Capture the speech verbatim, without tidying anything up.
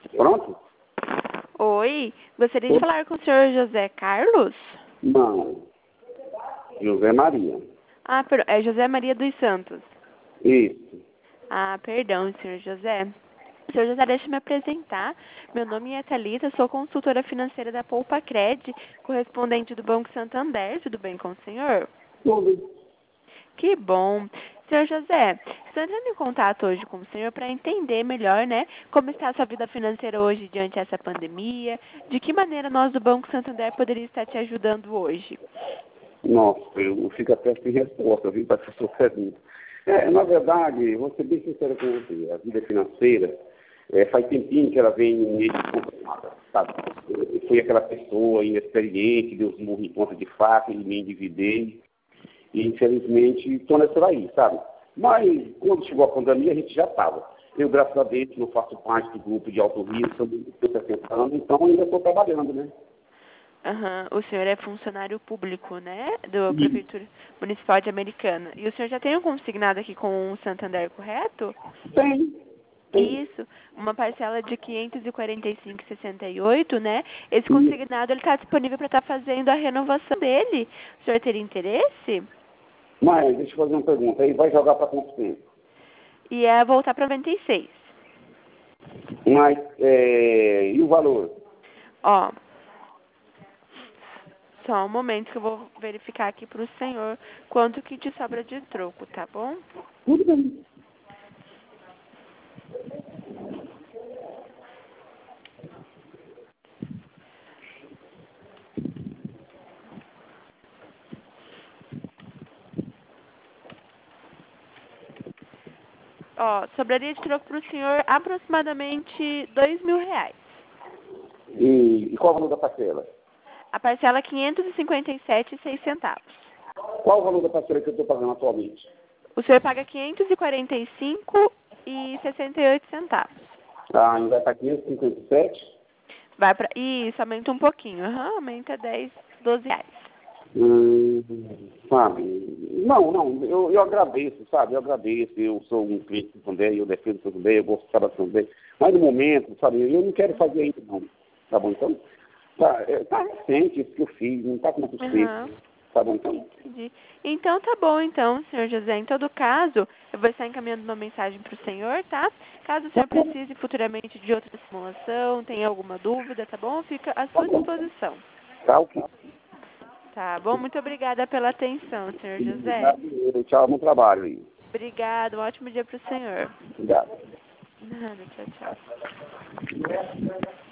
Pronto? Oi, gostaria de falar com o senhor José Carlos? Não. José Maria. Ah, per- é José Maria dos Santos. Isso. Ah, perdão, senhor José. Senhor José, deixa eu me apresentar. Meu nome é Thalita, sou consultora financeira da Poupa Cred, correspondente do Banco Santander. Tudo bem com o senhor? Tudo. Que bom. Senhor José, estou entrando em contato hoje com o senhor para entender melhor, né, como está a sua vida financeira hoje diante dessa pandemia, de que maneira nós do Banco Santander poderia estar te ajudando hoje. Nossa, eu fico até sem resposta, viu, para essa sua pergunta. É, na verdade, vou ser bem sincero com você, a vida financeira, é, faz tempinho que ela vem meio descontrolada, sabe? Eu fui aquela pessoa inexperiente, Deus murro em ponta de faca e me endividei. E, infelizmente, estou nessa aí, sabe? Mas, quando chegou a pandemia, a gente já estava. Eu, graças a Deus, não faço parte do grupo de alto risco, estou sessenta anos, então ainda estou trabalhando, né? Aham. O senhor é funcionário público, né, do Isso. Prefeitura Municipal de Americana. E o senhor já tem um consignado aqui com o Santander, correto? Tem, tem. Isso, uma parcela de quinhentos e quarenta e cinco reais e sessenta e oito, né? Esse Isso. consignado ele está disponível para estar fazendo a renovação dele. O senhor teria interesse? Mas, deixa eu fazer uma pergunta. Aí vai jogar para quanto tempo? E é voltar para noventa e seis. Mas, é, e o valor? Ó, só um momento que eu vou verificar aqui para o senhor quanto que te sobra de troco, tá bom? Tudo bem. Ó, sobraria de troco para o senhor aproximadamente dois mil reais. E, e qual o valor da parcela? A parcela é quinhentos e cinquenta e sete reais e seis centavos. Qual o valor da parcela que eu estou pagando atualmente? O senhor paga quinhentos e quarenta e cinco reais e sessenta e oito centavos. Ah, ainda vai para quinhentos e cinquenta e sete? Vai para isso, aumenta um pouquinho. Aham, aumenta dez, doze reais. Hum, sabe? Não, não, eu, eu agradeço, sabe? Eu agradeço, eu sou um cliente também, eu defendo também, eu gosto de trabalhar também. Mas no momento, sabe, eu não quero fazer ainda não, tá bom? Então, tá, é, tá recente isso que eu fiz, não tá com muito Aham, tempo, tá bom? Então, entendi. Então tá bom, então, senhor José. Em todo caso, eu vou estar encaminhando uma mensagem para o senhor, tá? Caso o tá senhor bom, precise futuramente de outra simulação, tenha alguma dúvida, tá bom? Fica à tá sua bom, disposição. tá ok. Tá bom? Muito obrigada pela atenção, senhor José. Obrigado, tchau, bom trabalho aí. Obrigada, um ótimo dia para o senhor. Obrigado. Nada, tchau, tchau.